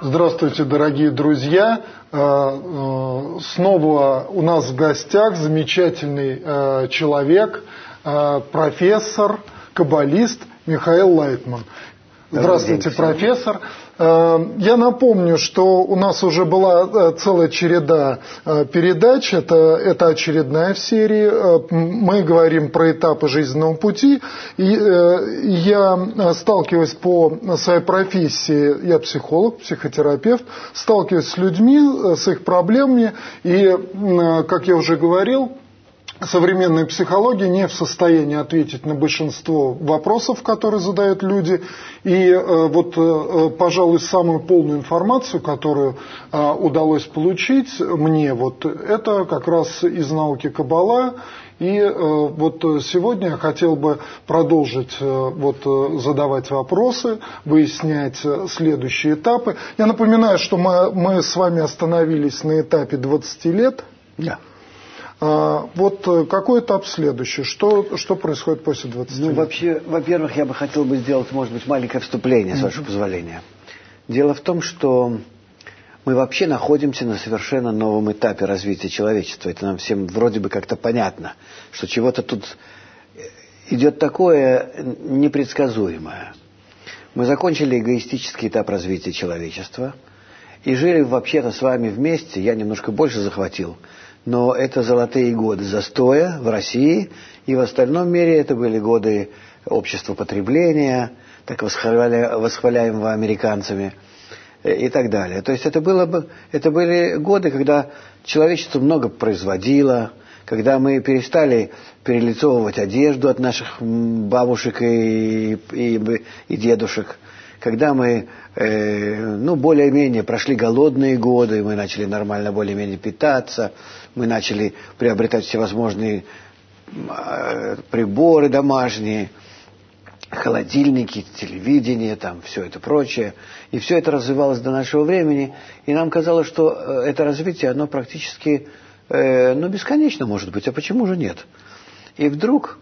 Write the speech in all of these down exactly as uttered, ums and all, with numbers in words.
Здравствуйте, дорогие друзья. Снова у нас в гостях замечательный человек, профессор, каббалист Михаил Лайтман. Здравствуйте, профессор. Я напомню, что у нас уже была целая череда передач, это, это очередная в серии. Мы говорим про этапы жизненного пути. И я сталкиваюсь по своей профессии, я психолог, психотерапевт, сталкиваюсь с людьми, с их проблемами. И, как я уже говорил, современная психология не в состоянии ответить на большинство вопросов, которые задают люди. И вот, пожалуй, самую полную информацию, которую удалось получить мне, вот это как раз из науки Каббала. И вот сегодня я хотел бы продолжить вот, задавать вопросы, выяснять следующие этапы. Я напоминаю, что мы, мы с вами остановились на этапе двадцати лет. Да. Вот какой этап следующий? Что, что происходит после двадцати ну, лет? Вообще, во-первых, я бы хотел бы сделать, может быть, маленькое вступление, с вашего позволения. Дело в том, что мы вообще находимся на совершенно новом этапе развития человечества. Это нам всем вроде бы как-то понятно, что чего-то тут идет такое непредсказуемое. Мы закончили эгоистический этап развития человечества и жили вообще-то с вами вместе, я немножко больше захватил, но это золотые годы застоя в России, и в остальном мире это были годы общества потребления, так восхваля... восхваляемого американцами, и так далее. То есть это, было бы, это были годы, когда человечество много производило, когда мы перестали перелицовывать одежду от наших бабушек и, и, и дедушек, когда мы э, ну, более-менее прошли голодные годы, мы начали нормально более-менее питаться, мы начали приобретать всевозможные э, приборы домашние, холодильники, телевидение, там все это прочее. И все это развивалось до нашего времени, и нам казалось, что это развитие, оно практически э, ну, бесконечно может быть, а почему же нет? И вдруг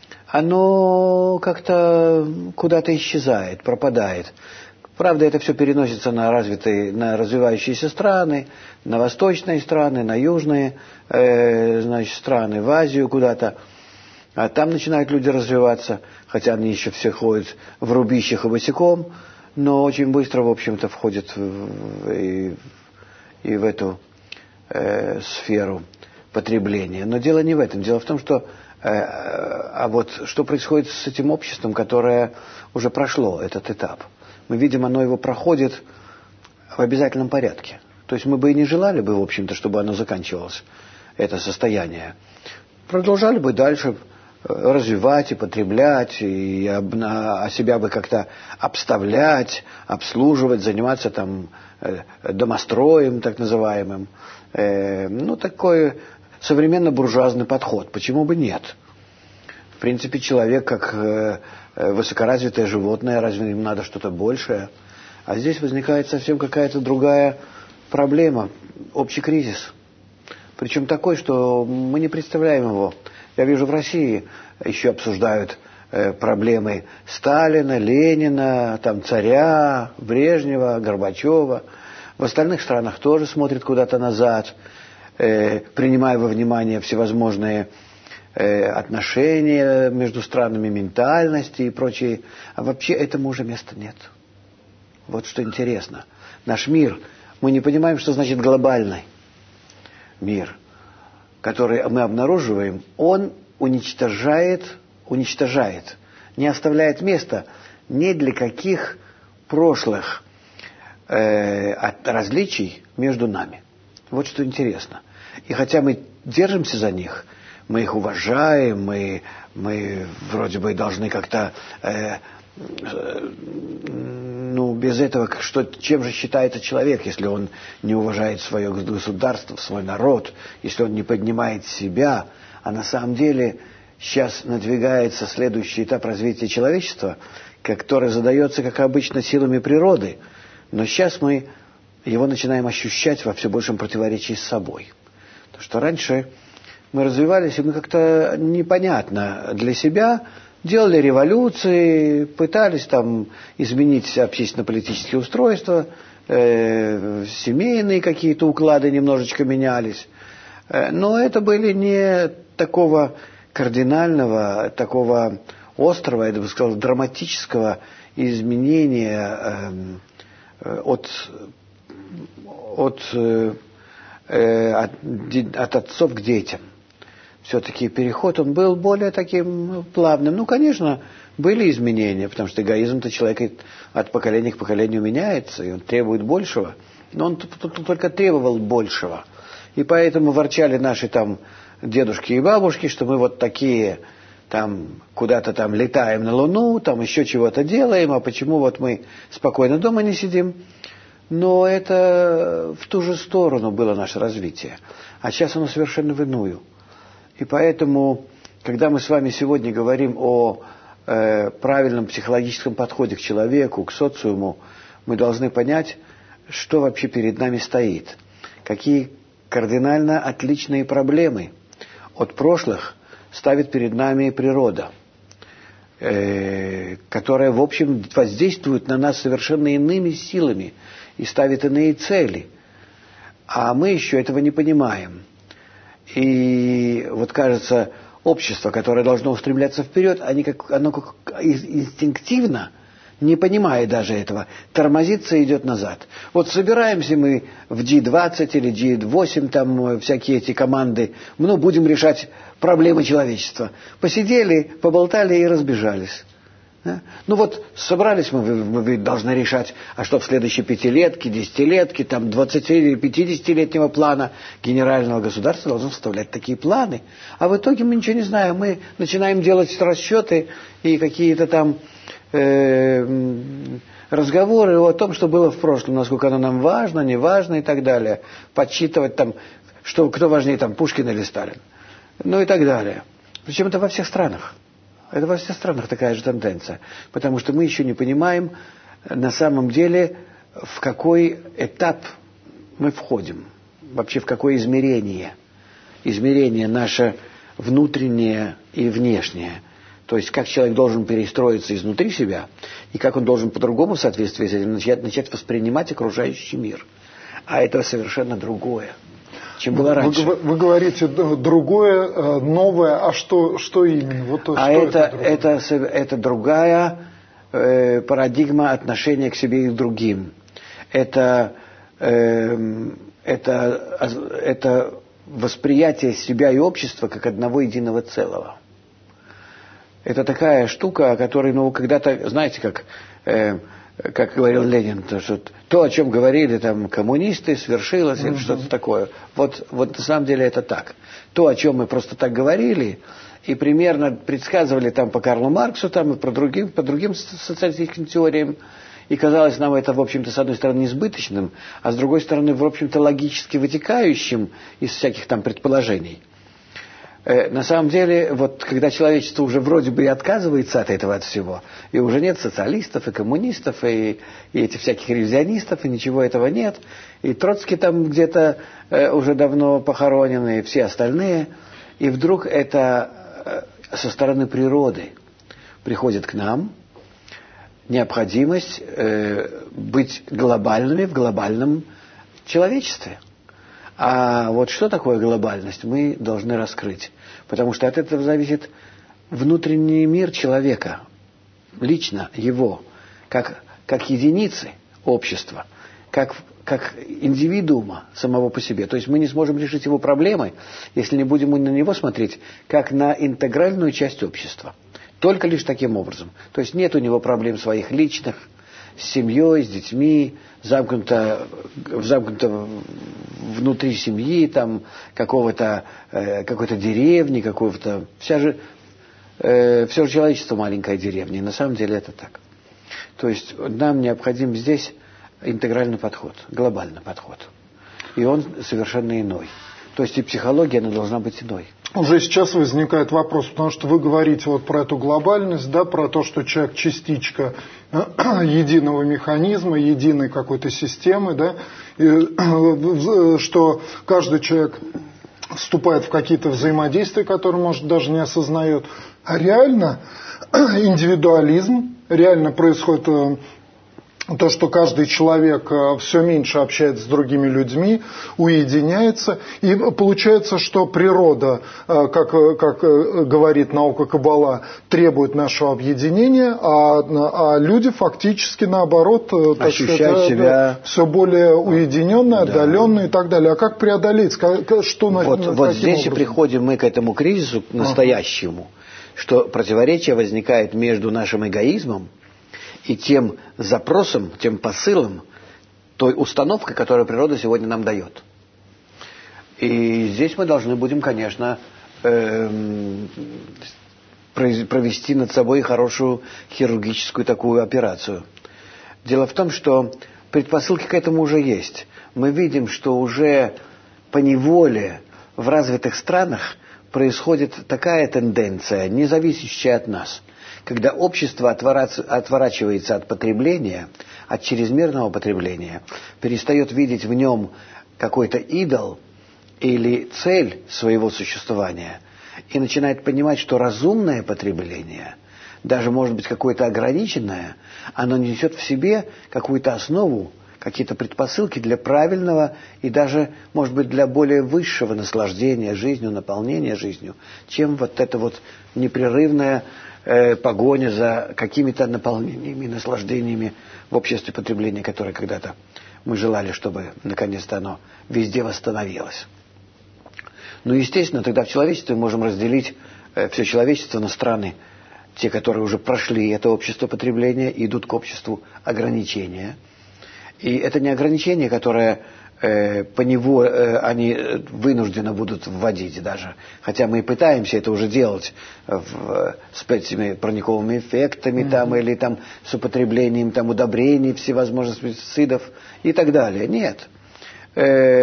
оно как-то куда-то исчезает, пропадает. Правда, это все переносится на развитые, на развивающиеся страны, на восточные страны, на южные э, значит, страны, в Азию куда-то. А там начинают люди развиваться, хотя они еще все ходят в рубищах и босиком, но очень быстро, в общем-то, входят в, в, и, и в эту э, сферу потребления. Но дело не в этом. Дело в том, что э, а вот что происходит с этим обществом, которое уже прошло этот этап. Мы видим, оно его проходит в обязательном порядке. То есть мы бы и не желали бы, в общем-то, чтобы оно заканчивалось, это состояние. Продолжали бы дальше развивать и потреблять, и а себя бы как-то обставлять, обслуживать, заниматься там домостроем так называемым. Ну, такой современно-буржуазный подход. Почему бы нет? В принципе, человек как высокоразвитое животное, разве ему надо что-то большее? А здесь возникает совсем какая-то другая проблема, общий кризис. Причем такой, что мы не представляем его. Я вижу, в России еще обсуждают э, проблемы Сталина, Ленина, там, царя, Брежнева, Горбачева. В остальных странах тоже смотрят куда-то назад, э, принимая во внимание всевозможные э, отношения между странами, ментальности и прочее. А вообще этому уже места нет. Вот что интересно. Наш мир, мы не понимаем, что значит глобальный мир, который мы обнаруживаем, он уничтожает, уничтожает, не оставляет места ни для каких прошлых э, различий между нами. Вот что интересно. И хотя мы держимся за них, мы их уважаем, мы, мы вроде бы должны как-то... Э, ну, без этого, что, чем же считается человек, если он не уважает свое государство, свой народ, если он не поднимает себя, а на самом деле сейчас надвигается следующий этап развития человечества, который задается, как обычно, силами природы, но сейчас мы его начинаем ощущать во все большем противоречии с собой. Потому что раньше мы развивались, и мы как-то непонятно для себя делали революции, пытались там изменить общественно-политические устройства, э, семейные какие-то уклады немножечко менялись. Э, но это были не такого кардинального, такого острого, я бы сказал, драматического изменения э, от, от, э, от, от отцов к детям. Все-таки переход, он был более таким плавным. Ну, конечно, были изменения, потому что эгоизм-то человека от поколения к поколению меняется, и он требует большего. Но он только требовал большего. И поэтому ворчали наши там дедушки и бабушки, что мы вот такие там куда-то там летаем на Луну, там еще чего-то делаем, а почему вот мы спокойно дома не сидим? Но это в ту же сторону было наше развитие. А сейчас оно совершенно в иную. И поэтому, когда мы с вами сегодня говорим о э, правильном психологическом подходе к человеку, к социуму, мы должны понять, что вообще перед нами стоит. Какие кардинально отличные проблемы от прошлых ставит перед нами природа, э, которая, в общем, воздействует на нас совершенно иными силами и ставит иные цели. А мы еще этого не понимаем. И вот кажется, общество, которое должно устремляться вперед, они как, оно как инстинктивно, не понимая даже этого, тормозится и идет назад. Вот собираемся мы в джи двадцать или джи восемь, там всякие эти команды, ну, будем решать проблемы человечества. Посидели, поболтали и разбежались. Да? Ну вот собрались мы, мы должны решать, а что в следующей пятилетке, десятилетке, там двадцати или пятидесятилетнего плана генерального государства должно составлять такие планы. А в итоге мы ничего не знаем. Мы начинаем делать расчеты и какие-то там э, разговоры о том, что было в прошлом, насколько оно нам важно, не важно и так далее. Подсчитывать там, что, кто важнее, там, Пушкин или Сталин. Ну и так далее. Причем это во всех странах. Это во всех странах такая же тенденция. Потому что мы еще не понимаем на самом деле, в какой этап мы входим. Вообще в какое измерение. Измерение наше внутреннее и внешнее. То есть как человек должен перестроиться изнутри себя, и как он должен по-другому в соответствии с этим начать, начать воспринимать окружающий мир. А это совершенно другое, чем было раньше. Вы, вы говорите другое, новое, а что, что именно? Вот, а что это, это, это, это другая э, парадигма отношения к себе и к другим. Это, э, это, это восприятие себя и общества как одного единого целого. Это такая штука, о которой, ну, когда-то, знаете, как... Э, как говорил Ленин, то, что то, о чем говорили там коммунисты, свершилось, или что-то такое. Вот, вот на самом деле это так. То, о чем мы просто так говорили, и примерно предсказывали там по Карлу Марксу, там, и по другим, по другим социалистическим теориям, и казалось нам это, в общем-то, с одной стороны, несбыточным, а с другой стороны, в общем-то, логически вытекающим из всяких там предположений. На самом деле, вот когда человечество уже вроде бы и отказывается от этого, от всего, и уже нет социалистов, и коммунистов, и, и этих всяких ревизионистов, и ничего этого нет, и Троцкий там где-то э, уже давно похоронен, и все остальные, и вдруг это э, со стороны природы приходит к нам необходимость э, быть глобальными в глобальном человечестве. А вот что такое глобальность, мы должны раскрыть. Потому что от этого зависит внутренний мир человека, лично его, как, как единицы общества, как, как индивидуума самого по себе. То есть мы не сможем решить его проблемы, если не будем на него смотреть, как на интегральную часть общества. Только лишь таким образом. То есть нет у него проблем своих личных, с семьей, с детьми, замкнуто, замкнуто внутри семьи, там, какого-то, э, какой-то деревни, какого-то... Вся же, э, все же человечество маленькая деревня, и на самом деле это так. То есть нам необходим здесь интегральный подход, глобальный подход. И он совершенно иной. То есть и психология, она должна быть иной. Уже сейчас возникает вопрос, потому что вы говорите вот про эту глобальность, да, про то, что человек частичка единого механизма, единой какой-то системы, да, и, что каждый человек вступает в какие-то взаимодействия, которые, может, даже не осознает. А реально индивидуализм, реально происходит то, что каждый человек все меньше общается с другими людьми, уединяется, и получается, что природа, как, как говорит наука Каббала, требует нашего объединения, а, а люди фактически наоборот ощущают сказать, себя все более уединенные, да. отдаленные и так далее. А как преодолеть? Что, вот на, вот здесь образом? И приходим мы к этому кризису настоящему, ага. что противоречие возникает между нашим эгоизмом и тем запросом, тем посылом, той установкой, которую природа сегодня нам дает. И здесь мы должны будем, конечно, эм, провести над собой хорошую хирургическую такую операцию. Дело в том, что предпосылки к этому уже есть. Мы видим, что уже поневоле в развитых странах происходит такая тенденция, не зависящая от нас, когда общество отворачивается от потребления, от чрезмерного потребления, перестает видеть в нем какой-то идол или цель своего существования и начинает понимать, что разумное потребление, даже может быть какое-то ограниченное, оно несет в себе какую-то основу, какие-то предпосылки для правильного и даже, может быть, для более высшего наслаждения жизнью, наполнения жизнью, чем вот это вот непрерывное погоня за какими-то наполнениями, наслаждениями в обществе потребления, которое когда-то мы желали, чтобы наконец-то оно везде восстановилось. Ну, естественно, тогда в человечестве мы можем разделить все человечество на страны, те, которые уже прошли это общество потребления, и идут к обществу ограничения. И это не ограничение, которое э, по него э, они вынуждены будут вводить даже. Хотя мы и пытаемся это уже делать в, с этими парниковыми эффектами mm-hmm. там, или там, с употреблением там, удобрений, всевозможных пестицидов и так далее. Нет. Э,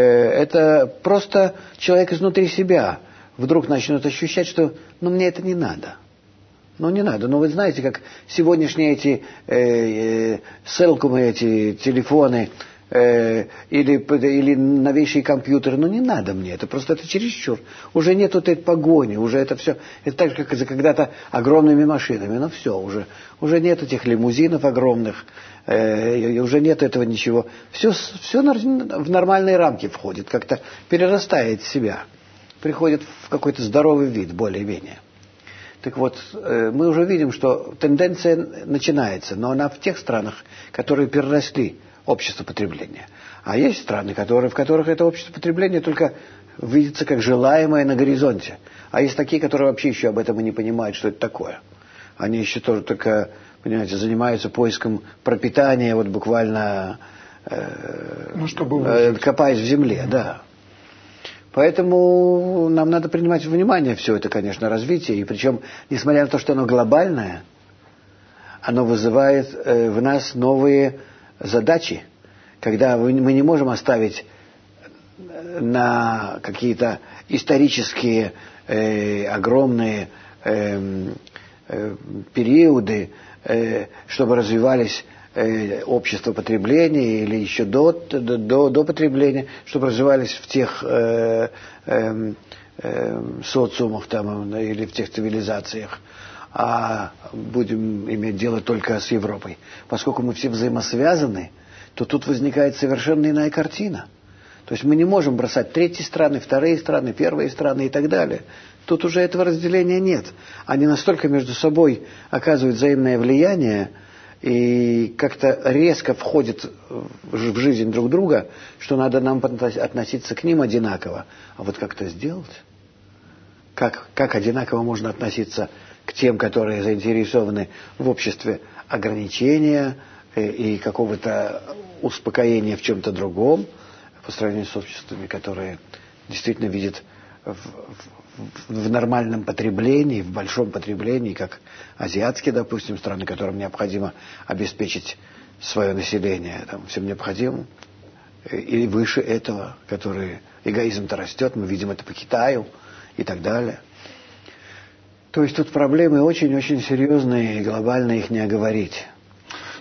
это просто человек изнутри себя вдруг начнет ощущать, что ну, мне это не надо. Ну, не надо. Но вы знаете, как сегодняшние эти э, э, селкумы, эти телефоны э, или, или новейшие компьютеры, ну, не надо мне. Это просто это чересчур. Уже нет вот этой погони, уже это все. Это так же, как за когда-то огромными машинами. Ну, все, уже, уже нет этих лимузинов огромных, э, уже нет этого ничего. Все, все в нормальные рамки входит, как-то перерастает в себя. Приходит в какой-то здоровый вид, более-менее. Так вот, мы уже видим, что тенденция начинается, но она в тех странах, которые переросли общество потребления. А есть страны, которые, в которых это общество потребления только видится как желаемое на горизонте. А есть такие, которые вообще еще об этом и не понимают, что это такое. Они еще тоже только, понимаете, занимаются поиском пропитания, вот буквально э, ну, чтобы э, копаясь в земле, да. Поэтому нам надо принимать во внимание все это, конечно, развитие. И причем, несмотря на то, что оно глобальное, оно вызывает э, в нас новые задачи, когда мы не можем оставить на какие-то исторические э, огромные э, э, периоды, э, чтобы развивались общество потребления или еще до, до, до потребления, чтобы развивались в тех э, э, э, социумах там, или в тех цивилизациях, а будем иметь дело только с Европой. Поскольку мы все взаимосвязаны, то тут возникает совершенно иная картина. То есть мы не можем бросать третьи страны, вторые страны, первые страны и так далее. Тут уже этого разделения нет. Они настолько между собой оказывают взаимное влияние, и как-то резко входят в жизнь друг друга, что надо нам относиться к ним одинаково. А вот как это сделать? Как, как одинаково можно относиться к тем, которые заинтересованы в обществе ограничения и, и какого-то успокоения в чем-то другом, по сравнению с обществами, которые действительно видят в, в, в нормальном потреблении, в большом потреблении, как азиатские, допустим, страны, которым необходимо обеспечить свое население там, всем необходимым, и выше этого, который эгоизм-то растет, мы видим это по Китаю и так далее. То есть тут проблемы очень-очень серьезные и глобальные, их не оговорить.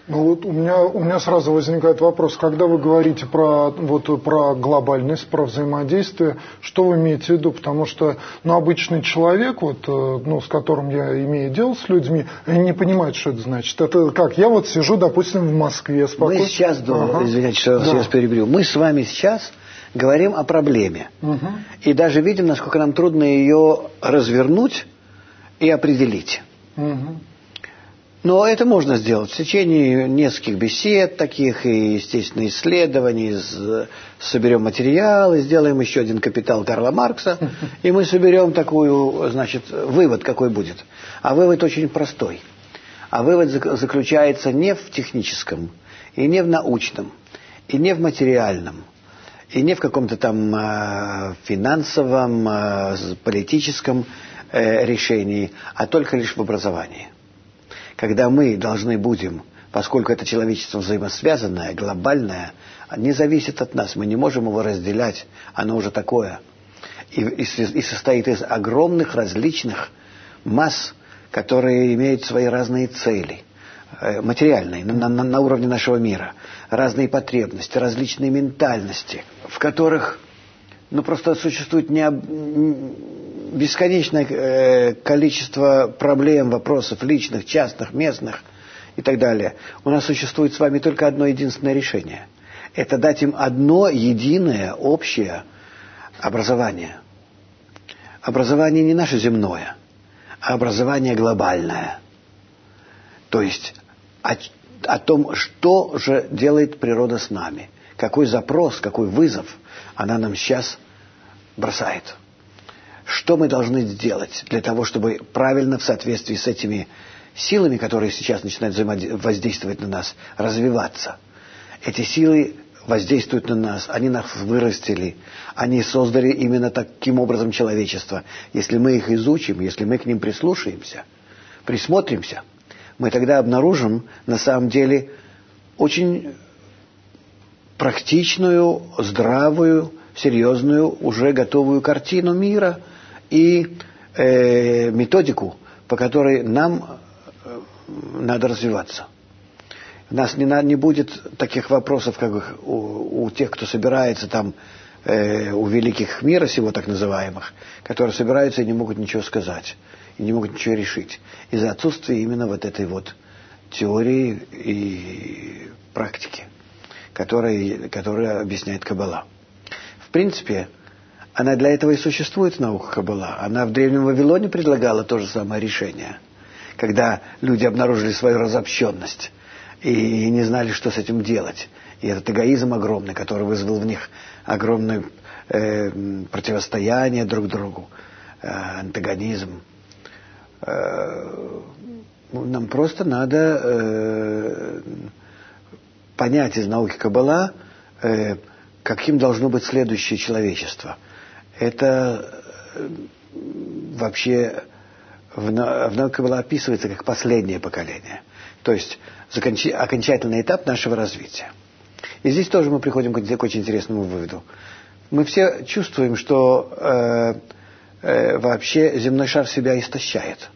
Ну вот у меня, у меня сразу возникает вопрос, когда вы говорите про, вот, про глобальность, про взаимодействие, что вы имеете в виду? Потому что ну, обычный человек, вот, ну, с которым я имею дело с людьми, они не понимают, что это значит. Это как? Я вот сижу, допустим, в Москве спокойно. Мы сейчас, ага. извините, что да. я вас перебью, мы с вами сейчас говорим о проблеме. Угу. И даже видим, насколько нам трудно ее развернуть и определить. Угу. Но это можно сделать в течение нескольких бесед таких и, естественно, исследований. Соберем материалы, сделаем еще один «Капитал» Карла Маркса, и мы соберем такую, значит, вывод какой будет. А вывод очень простой. А вывод заключается не в техническом, и не в научном, и не в материальном, и не в каком-то там э, финансовом, э, политическом э, решении, а только лишь в образовании. Когда мы должны будем, поскольку это человечество взаимосвязанное, глобальное, не зависит от нас, мы не можем его разделять, оно уже такое. И, и, и состоит из огромных различных масс, которые имеют свои разные цели, э, материальные, на, на, на уровне нашего мира, разные потребности, различные ментальности, в которых ну, просто существует необ... бесконечное э, количество проблем, вопросов личных, частных, местных и так далее. У нас существует с вами только одно единственное решение. Это дать им одно единое, общее образование. Образование не наше земное, а образование глобальное. То есть о, о том, что же делает природа с нами. Какой запрос, какой вызов она нам сейчас бросает. Что мы должны сделать для того, чтобы правильно в соответствии с этими силами, которые сейчас начинают воздействовать на нас, развиваться. Эти силы воздействуют на нас, они нас вырастили, они создали именно таким образом человечество. Если мы их изучим, если мы к ним прислушаемся, присмотримся, мы тогда обнаружим на самом деле очень практичную, здравую, серьезную, уже готовую картину мира и э, методику, по которой нам э, надо развиваться. У нас не, не будет таких вопросов, как у, у тех, кто собирается там, э, у великих мира сего, так называемых, которые собираются и не могут ничего сказать, и не могут ничего решить. Из-за отсутствия именно вот этой вот теории и практики, которая, которая объясняет Каббала. В принципе, она для этого и существует, наука Каббала. Она в Древнем Вавилоне предлагала то же самое решение, когда люди обнаружили свою разобщенность и не знали, что с этим делать. И этот эгоизм огромный, который вызвал в них огромное э, противостояние друг другу, э, антагонизм. Э, нам просто надо э, понять из науки Каббала, э, каким должно быть следующее человечество. Это э, вообще в, на, в науке Каббала описывается как последнее поколение. То есть закончи, окончательный этап нашего развития. И здесь тоже мы приходим к, к очень интересному выводу. Мы все чувствуем, что э, э, вообще земной шар себя истощает.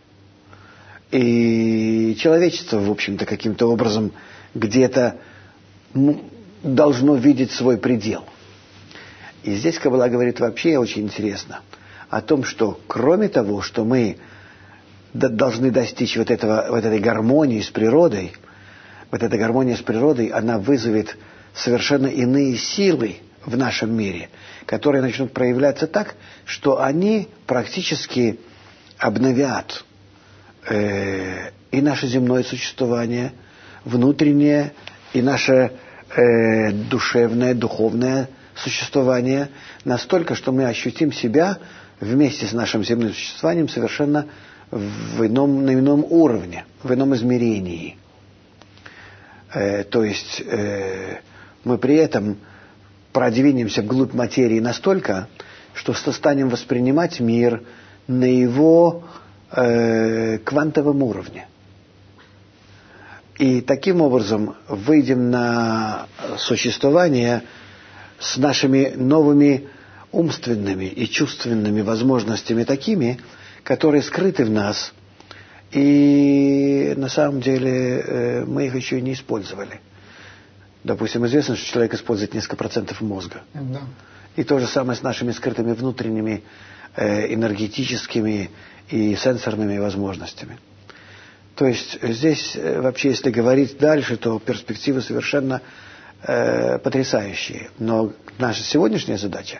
И человечество, в общем-то, каким-то образом где-то должно видеть свой предел. И здесь Каббала говорит вообще очень интересно о том, что кроме того, что мы должны достичь вот, этого, вот этой гармонии с природой, вот эта гармония с природой, она вызовет совершенно иные силы в нашем мире, которые начнут проявляться так, что они практически обновят э, и наше земное существование, внутреннее, и наше э, душевное, духовное существование, настолько, что мы ощутим себя вместе с нашим земным существованием совершенно в ином, на ином уровне, в ином измерении. Э, то есть э, мы при этом продвинемся вглубь материи настолько, что станем воспринимать мир на его э, квантовом уровне. И таким образом выйдем на существование с нашими новыми умственными и чувственными возможностями такими, которые скрыты в нас И на самом деле мы их еще и не использовали. Допустим, известно, что человек использует несколько процентов мозга. Да. И то же самое с нашими скрытыми внутренними энергетическими и сенсорными возможностями. То есть здесь вообще, если говорить дальше, то перспективы совершенно э, потрясающие. Но наша сегодняшняя задача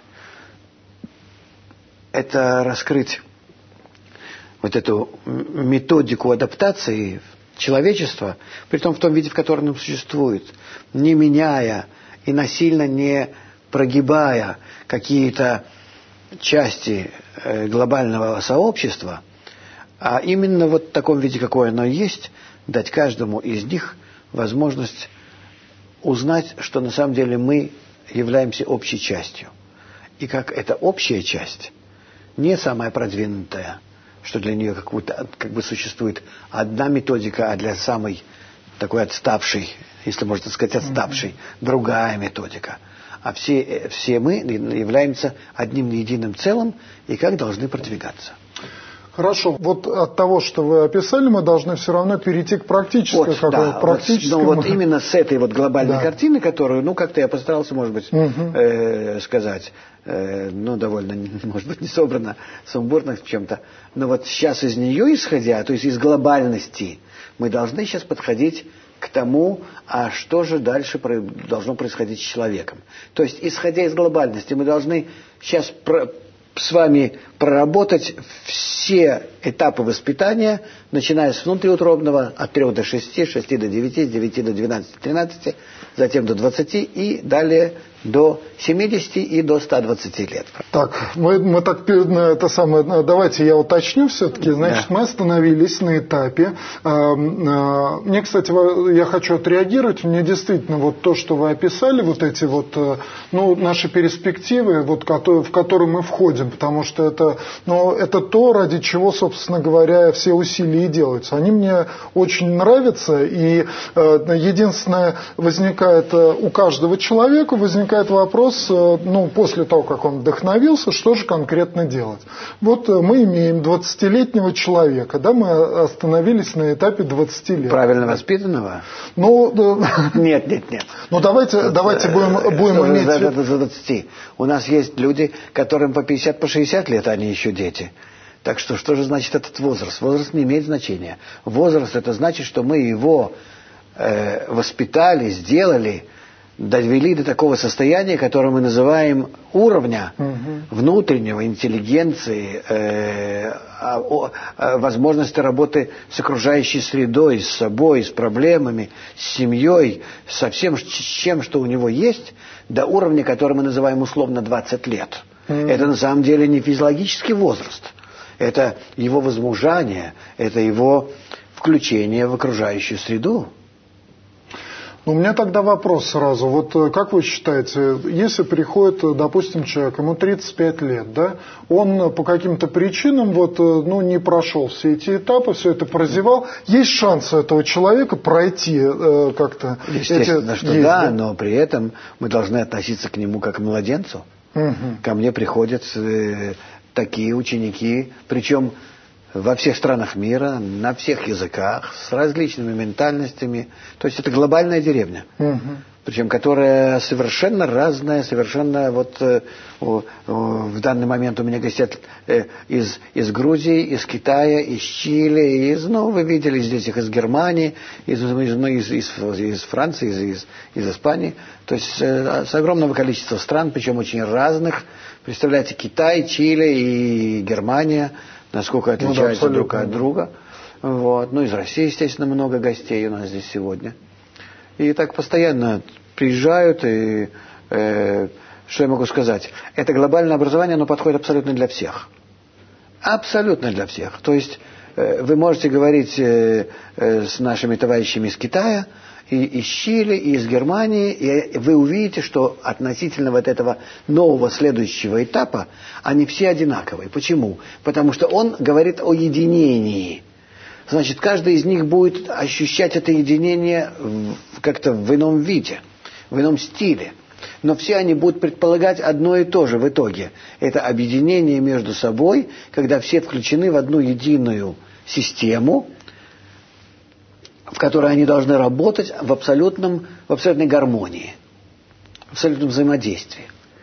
– это раскрыть вот эту методику адаптации человечества, притом в том виде, в котором оно существует, не меняя и насильно не прогибая какие-то части э, глобального сообщества, а именно вот в таком виде, какое оно есть, дать каждому из них возможность узнать, что на самом деле мы являемся общей частью. И как эта общая часть, не самая продвинутая, что для нее как-будто, как бы существует одна методика, а для самой такой отставшей, если можно сказать, отставшей, mm-hmm. другая методика. А все, все мы являемся одним единым целым и как должны продвигаться. Хорошо. Вот от того, что вы описали, мы должны все равно перейти к практической. Вот, да, практическому. Вот, ну, вот именно с этой вот глобальной да. картины, которую, ну, как-то я постарался, может быть, угу. э, сказать, э, ну, довольно, может быть, не собрано, сумбурно в чем-то, но вот сейчас из нее исходя, то есть из глобальности, мы должны сейчас подходить к тому, а что же дальше должно происходить с человеком. То есть, исходя из глобальности, мы должны сейчас про, с вами проработать все этапы воспитания, начиная с внутриутробного, от трех до шести, шести до девяти, с девяти до двенадцати, тринадцати, затем до двадцати и далее до семидесяти и до ста двадцати лет. Так, мы, мы так, это самое, давайте я уточню все-таки. Значит, да. мы остановились на этапе. Мне, кстати, я хочу отреагировать. Мне действительно вот то, что вы описали, вот эти вот, ну, наши перспективы, вот, в которые мы входим, потому что это, ну, это то, ради чего, собственно говоря, все усилия и делаются. Они мне очень нравятся, и единственное, возникает у каждого человека, возникает вопрос, ну, после того, как он вдохновился, что же конкретно делать. Вот мы имеем двадцатилетнего человека, да, мы остановились на этапе двадцати лет. Правильно воспитанного? Ну, нет, нет, нет. Ну, давайте, давайте будем, будем иметь... За двадцать. У нас есть люди, которым по пятьдесят, по шестьдесят лет, они еще дети. Так что, что же значит этот возраст? Возраст не имеет значения. Возраст – это значит, что мы его э, воспитали, сделали, довели до такого состояния, которое мы называем уровня угу. внутреннего, интеллигенции, э, о, о, возможности работы с окружающей средой, с собой, с проблемами, с семьей, со всем, с чем, что у него есть, до уровня, который мы называем условно двадцать лет. Угу. Это на самом деле не физиологический возраст. Это его возмужание, это его включение в окружающую среду. У меня тогда вопрос сразу. Вот как вы считаете, если приходит, допустим, человек, ему тридцать пять лет, да, он по каким-то причинам вот, ну, не прошел все эти этапы, все это прозевал, есть шанс у этого человека пройти э, как-то? Естественно, эти... что есть, да, да, но при этом мы должны относиться к нему как к младенцу. Угу. Ко мне приходят э, такие ученики, причем во всех странах мира, на всех языках, с различными ментальностями. То есть это глобальная деревня. Угу. Причем которая совершенно разная, совершенно вот э, о, о, в данный момент у меня гостят э, из, из Грузии, из Китая, из Чили, из, ну, вы видели здесь их из Германии, из, из, из, из Франции, из, из, из Испании. То есть э, с огромного количества стран, причем очень разных. Представляете, Китай, Чили и Германия, насколько отличаются ну, да, друг от друга. Вот. Ну, из России, естественно, много гостей у нас здесь сегодня. И так постоянно приезжают, и э, что я могу сказать? Это глобальное образование, оно подходит абсолютно для всех. Абсолютно для всех. То есть э, вы можете говорить э, э, с нашими товарищами из Китая, и из Чили, и из Германии, и вы увидите, что относительно вот этого нового следующего этапа, они все одинаковые. Почему? Потому что он говорит о единении. Значит, каждый из них будет ощущать это единение как-то в ином виде, в ином стиле. Но все они будут предполагать одно и то же в итоге. Это объединение между собой, когда все включены в одну единую систему, в которой они должны работать в, абсолютном, в абсолютной гармонии, в абсолютном взаимодействии.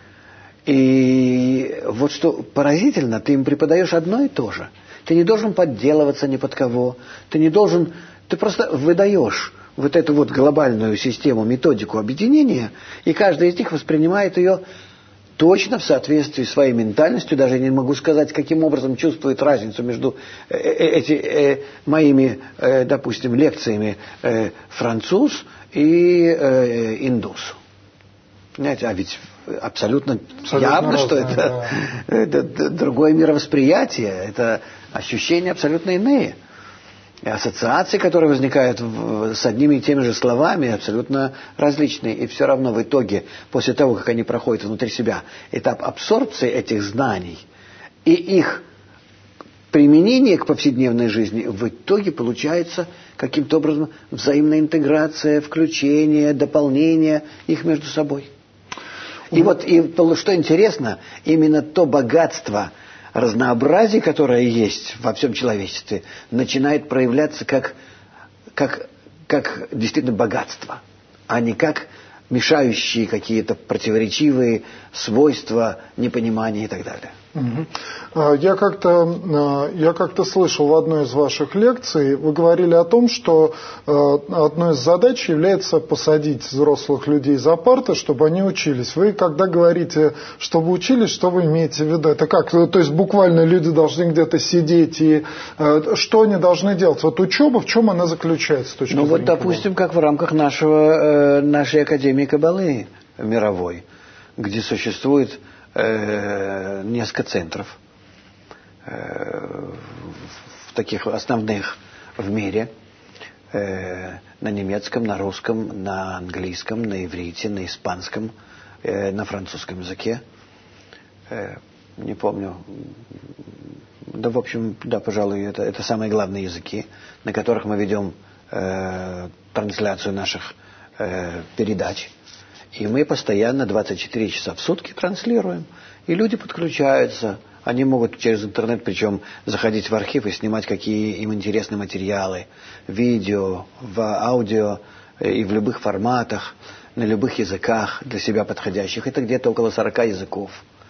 И вот что поразительно, ты им преподаешь одно и то же. Ты не должен подделываться ни под кого, ты не должен, ты просто выдаешь вот эту вот глобальную систему, методику объединения, и каждый из них воспринимает ее точно в соответствии с своей ментальностью. Даже я не могу сказать, каким образом чувствует разницу между э, э, эти, э, моими, э, допустим, лекциями э, француз и э, индус. Понимаете, а ведь абсолютно, абсолютно явно, разное, что это, да. это, это другое мировосприятие, это ощущения абсолютно иные. И ассоциации, которые возникают в, с одними и теми же словами, абсолютно различные. И все равно в итоге, после того, как они проходят внутри себя этап абсорбции этих знаний и их применение к повседневной жизни, в итоге получается каким-то образом взаимная интеграция, включение, дополнение их между собой. И вот, и, что интересно, именно то богатство, разнообразие, которое есть во всем человечестве, начинает проявляться как, как, как действительно богатство, а не как мешающие какие-то противоречивые свойства, непонимания и так далее. Угу. Я как-то, я как-то слышал в одной из ваших лекций, вы говорили о том, что одной из задач является посадить взрослых людей за парты, чтобы они учились. Вы, когда говорите, чтобы учились, что вы имеете в виду? Это как? То есть буквально люди должны где-то сидеть, и что они должны делать? Вот учеба, в чем она заключается? С точки ну зрения вот, допустим, как в рамках нашего, нашей Академии Каббалы мировой, где существует несколько центров э, в таких основных в мире, э, на немецком, на русском, на английском, на иврите, на испанском, э, на французском языке. Э, не помню. Да, в общем, да, пожалуй, это, это самые главные языки, на которых мы ведем э, трансляцию наших э, передач. И мы постоянно двадцать четыре часа в сутки транслируем. И люди подключаются. Они могут через интернет, причем, заходить в архив и снимать какие им интересны материалы. Видео, в аудио и в любых форматах, на любых языках для себя подходящих. Это где-то около сорока языков,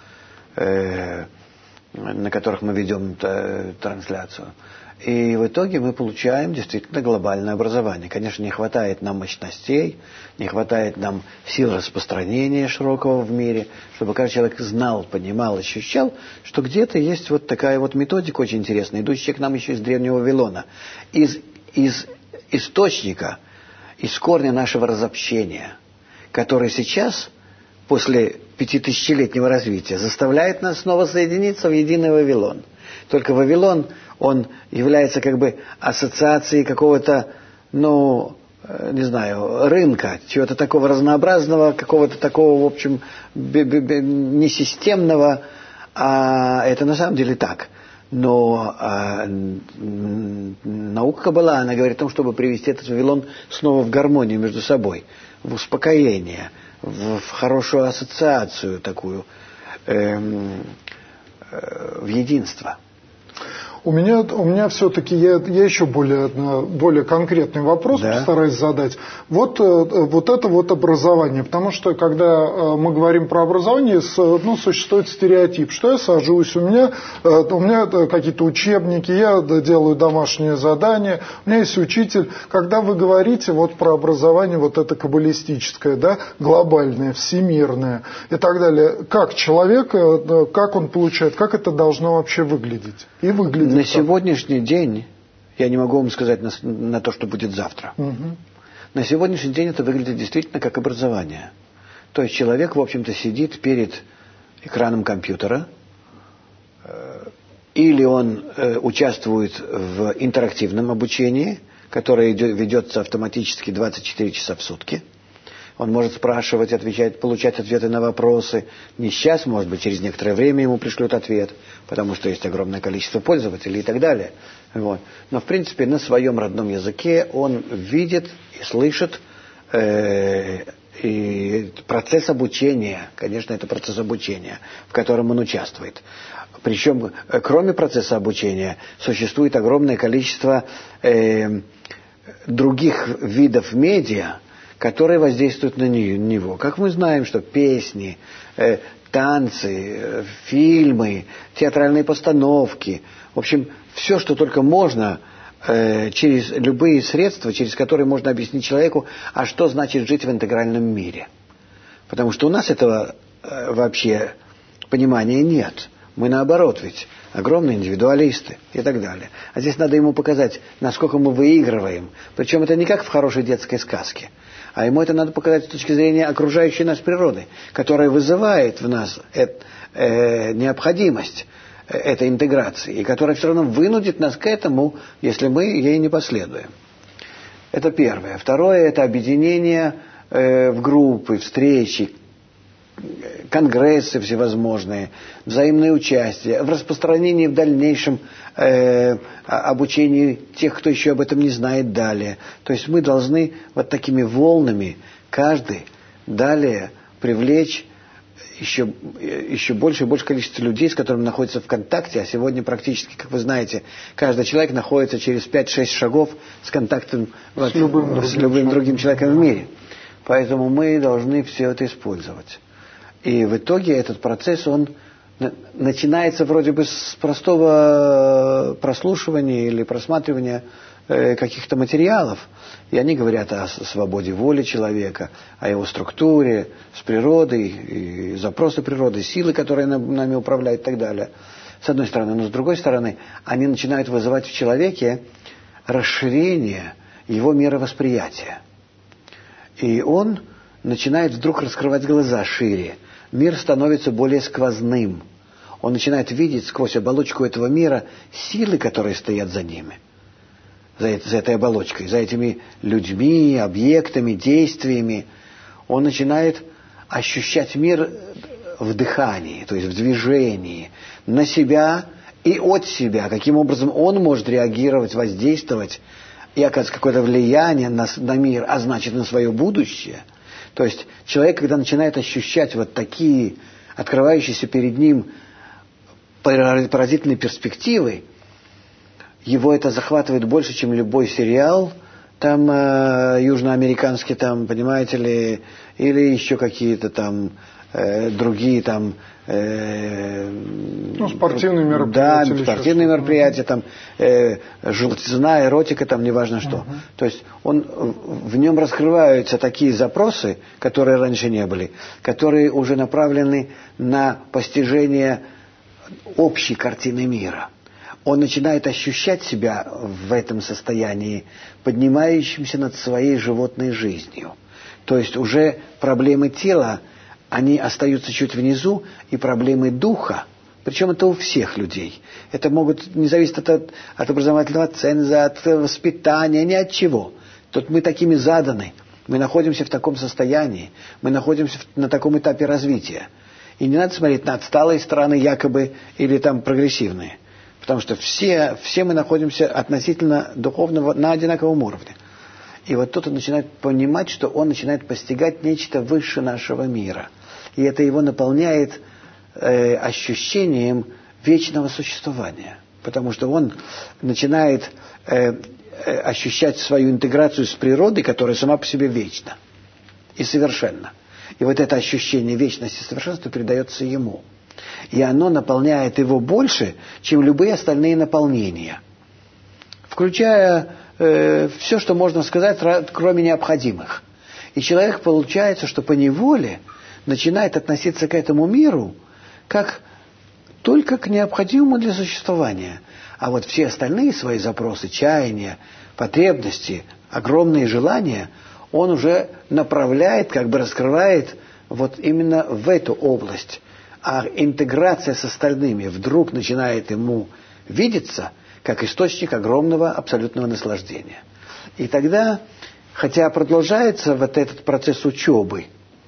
на которых мы ведем трансляцию. И в итоге мы получаем действительно глобальное образование. Конечно, не хватает нам мощностей, не хватает нам сил распространения широкого в мире, чтобы каждый человек знал, понимал, ощущал, что где-то есть вот такая вот методика очень интересная, идущая к нам еще из Древнего Вавилона, из, из источника, из корня нашего разобщения, который сейчас, после пятитысячелетнего развития, заставляет нас снова соединиться в единый Вавилон. Только Вавилон, он является как бы ассоциацией какого-то, ну, не знаю, рынка, чего-то такого разнообразного, какого-то такого, в общем, несистемного, а это на самом деле так. Но а, наука Каббала, она говорит о том, чтобы привести этот Вавилон снова в гармонию между собой, в успокоение, в, в хорошую ассоциацию такую, эм, э, в единство. У меня, у меня все-таки, я, я еще более, более конкретный вопрос да. постараюсь задать. Вот, вот это вот образование, потому что когда мы говорим про образование, ну, существует стереотип, что я сажусь, у меня, у меня какие-то учебники, я делаю домашние задания, у меня есть учитель. Когда вы говорите вот про образование, вот это каббалистическое, да, глобальное, всемирное и так далее, как человек, как он получает, как это должно вообще выглядеть? И выглядит. На сегодняшний день, я не могу вам сказать на, на то, что будет завтра. Угу. На сегодняшний день это выглядит действительно как образование. То есть человек, в общем-то, сидит перед экраном компьютера, э, или он э, участвует в интерактивном обучении, которое идет, ведется автоматически двадцать четыре часа в сутки. Он может спрашивать, отвечать, получать ответы на вопросы. Не сейчас, может быть, через некоторое время ему пришлют ответ, потому что есть огромное количество пользователей и так далее. Вот. Но, в принципе, на своем родном языке он видит и слышит э, и процесс обучения. Конечно, это процесс обучения, в котором он участвует. Причем, кроме процесса обучения, существует огромное количество э, других видов медиа, которые воздействуют на него. Как мы знаем, что песни, э, танцы, э, фильмы, театральные постановки, в общем, все, что только можно, э, через любые средства, через которые можно объяснить человеку, а что значит жить в интегральном мире. Потому что у нас этого э, вообще понимания нет. Мы наоборот ведь огромные индивидуалисты и так далее. А здесь надо ему показать, насколько мы выигрываем. Причем это не как в хорошей детской сказке, а ему это надо показать с точки зрения окружающей нас природы, которая вызывает в нас э, э, необходимость э, этой интеграции, и которая все равно вынудит нас к этому, если мы ей не последуем. Это первое. Второе – это объединение э, в группы, встречи, конгрессы всевозможные, взаимное участие, в распространении в дальнейшем э, обучении тех, кто еще об этом не знает, далее. То есть мы должны вот такими волнами каждый далее привлечь еще, еще больше и больше количество людей, с которыми находится в контакте, а сегодня практически, как вы знаете, каждый человек находится через пять-шесть шагов с контактом с, с любым, с любым другим человеком в мире. Поэтому мы должны все это использовать. И в итоге этот процесс, он начинается вроде бы с простого прослушивания или просматривания каких-то материалов. И они говорят о свободе воли человека, о его структуре, с природой, и запросы природы, силы, которые нами управляют и так далее. С одной стороны. Но с другой стороны, они начинают вызывать в человеке расширение его мировосприятия. И он начинает вдруг раскрывать глаза шире. Мир становится более сквозным. Он начинает видеть сквозь оболочку этого мира силы, которые стоят за ними. За, за этой оболочкой, за этими людьми, объектами, действиями. Он начинает ощущать мир в дыхании, то есть в движении, на себя и от себя. Каким образом он может реагировать, воздействовать и оказывать какое-то влияние на, на мир, а значит на свое будущее. То есть человек, когда начинает ощущать вот такие открывающиеся перед ним поразительные перспективы, его это захватывает больше, чем любой сериал, там э, южноамериканский, там, понимаете ли, или еще какие-то там э, другие там э, ну, спортивные мероприятия. Да, спортивные мероприятия, там э, желтизна, эротика, там неважно что. Uh-huh. То есть он, в нем раскрываются такие запросы, которые раньше не были, которые уже направлены на постижение общей картины мира. Он начинает ощущать себя в этом состоянии, поднимающимся над своей животной жизнью. То есть уже проблемы тела, они остаются чуть внизу, и проблемы духа, причем это у всех людей. Это могут не зависеть от, от образовательного ценза, от воспитания, ни от чего. Тут мы такими заданы, мы находимся в таком состоянии, мы находимся на таком этапе развития. И не надо смотреть на отсталые страны якобы или там прогрессивные. Потому что все, все мы находимся относительно духовного на одинаковом уровне. И вот тут он начинает понимать, что он начинает постигать нечто выше нашего мира. И это его наполняет э, ощущением вечного существования. Потому что он начинает э, э, ощущать свою интеграцию с природой, которая сама по себе вечна и совершенна. И вот это ощущение вечности и совершенства передается ему. И оно наполняет его больше, чем любые остальные наполнения. Включая э, все, что можно сказать, кроме необходимых. И человек, получается, что поневоле начинает относиться к этому миру как только к необходимому для существования. А вот все остальные свои запросы, чаяния, потребности, огромные желания, он уже направляет, как бы раскрывает вот именно в эту область. А интеграция с остальными вдруг начинает ему видеться как источник огромного абсолютного наслаждения. И тогда, хотя продолжается вот этот процесс учебы,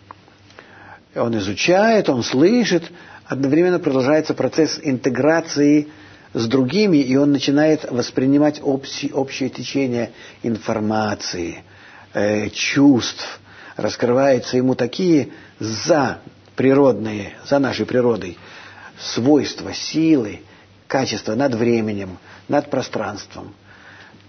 он изучает, он слышит, одновременно продолжается процесс интеграции с другими, и он начинает воспринимать общее, общее течение информации, э, чувств, раскрываются ему такие за природные, за нашей природой, свойства, силы, качества над временем, над пространством,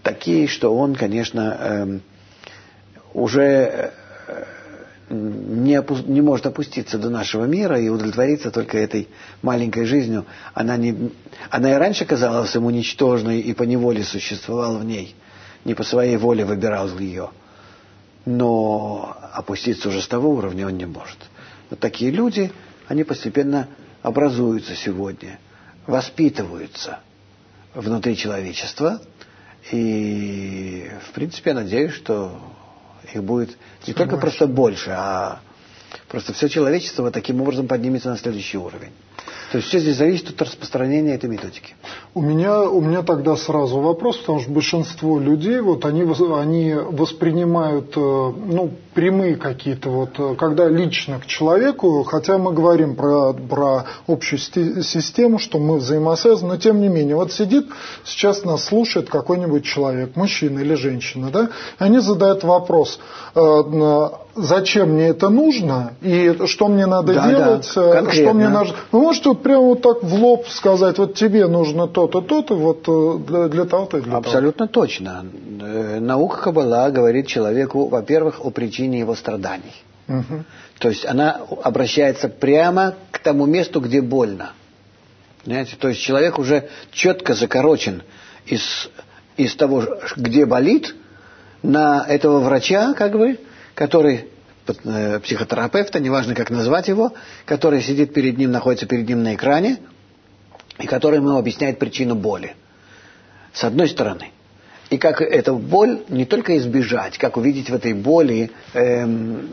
такие, что он, конечно, э, уже не, опу- не может опуститься до нашего мира и удовлетвориться только этой маленькой жизнью. Она, не, она и раньше казалась ему ничтожной и поневоле существовал в ней. Не по своей воле выбирал ее. Но опуститься уже с того уровня он не может. Вот такие люди, они постепенно образуются сегодня, воспитываются внутри человечества. И, в принципе, я надеюсь, что их будет не только больше. Просто больше, а просто все человечество вот таким образом поднимется на следующий уровень. То есть все здесь зависит от распространения этой методики. У меня, у меня тогда сразу вопрос, потому что большинство людей, вот они, они воспринимают ну, прямые какие-то, вот, когда лично к человеку, хотя мы говорим про, про общую систему, что мы взаимосвязаны, но тем не менее, вот сидит, сейчас нас слушает какой-нибудь человек, мужчина или женщина, да, и они задают вопрос, зачем мне это нужно и что мне надо да, делать, да, что мне надо. Вы можете вот прямо вот так в лоб сказать, вот тебе нужно то-то, то-то, вот для, для того-то и для Абсолютно того. Точно. Наука Каббала говорит человеку, во-первых, о причине его страданий. Угу. То есть она обращается прямо к тому месту, где больно. Понимаете? То есть человек уже четко закорочен из, из того, где болит, на этого врача, как бы, который, э, психотерапевта, неважно как назвать его, который сидит перед ним, находится перед ним на экране, и который ему объясняет причину боли. С одной стороны. И как эту боль не только избежать, как увидеть в этой боли эм,